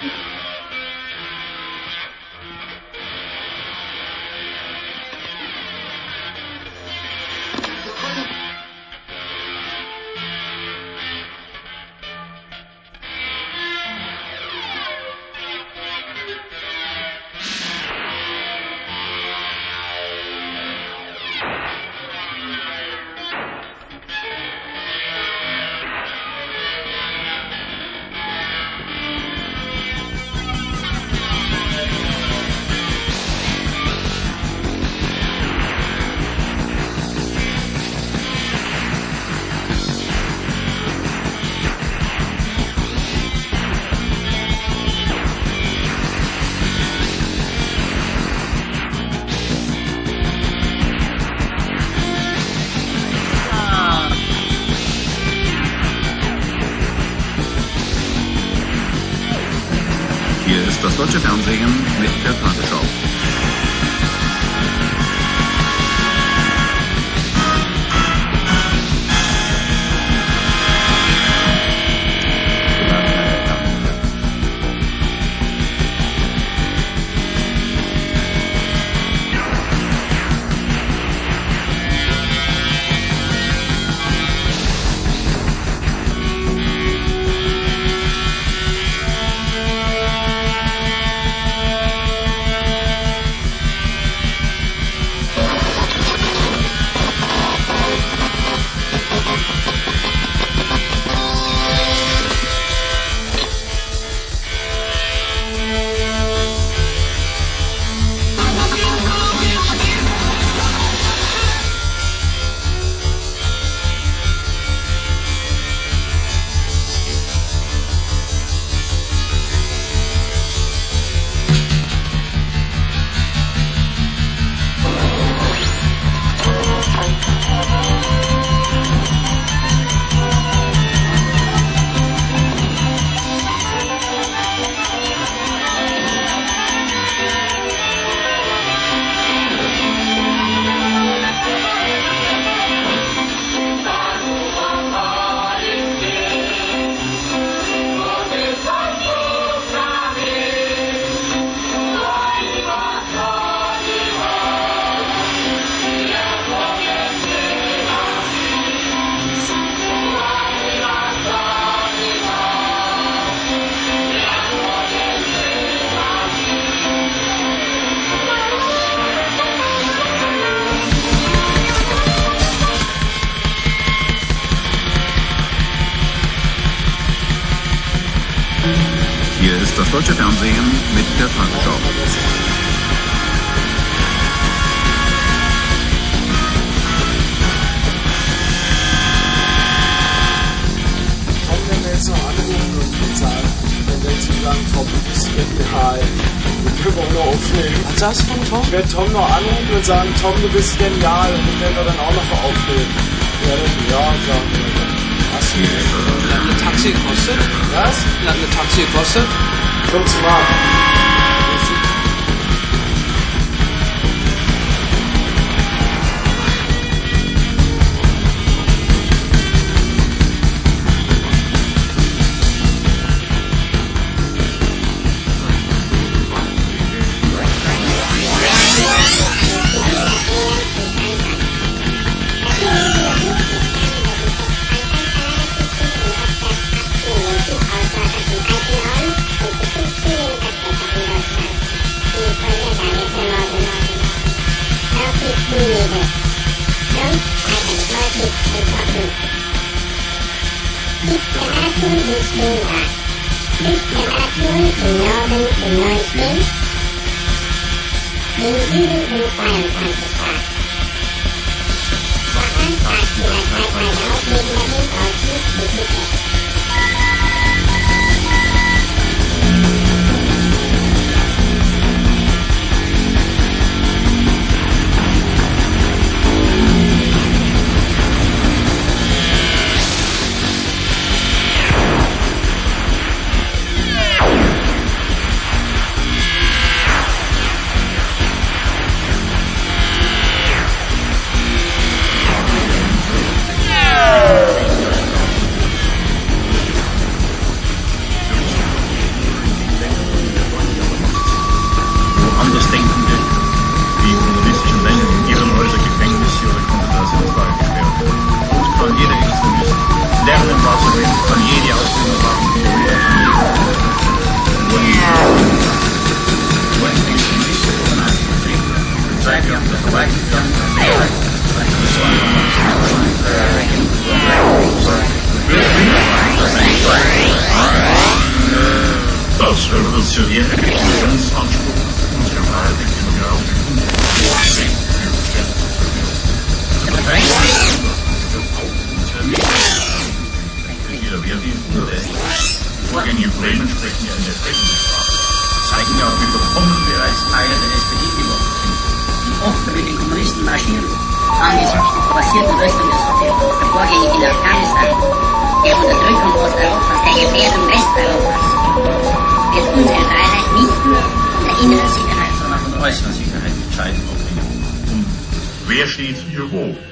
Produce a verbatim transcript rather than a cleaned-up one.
Hier ist das deutsche Fernsehen mit der Tagesschau. Hier ist das deutsche Fernsehen mit der Tagesschau. Wenn wir jetzt noch anrufen und sagen, wenn wir jetzt so lange Tom ist genial, dann können wir auch noch aufnehmen. Was sagst du von Tom? Ich werde Tom noch anrufen und sagen, Tom, du bist genial, und den werden wir dann auch noch aufnehmen. Ja, dann, ja, sagen wir dann. Was hier? Wie lange ein Taxi kostet? Was? Wie lange ein Taxi kostet? fünfzehn Mark. revolutionäre Religionsanspruch unserer Freiheit demokratischen jeder Wehrdienst oder die Vorgänge in Bremen sprechen ja eine sprechende Sprache. Zeigen ja auch überkommen bereits Teile der S P D geworden sind, die oft mit den Kommunisten marschieren, angesichts der forcierten Rüstung des Sowjetunions, der Vorgänge in Afghanistan, der Unterdrückung Osteuropas, der Gefährdung Westeuropas, wird unsere Freiheit nicht nur von der inneren Sicherheit, sondern von der äußeren Sicherheit entscheidend abhängen. Und wer steht hier wo?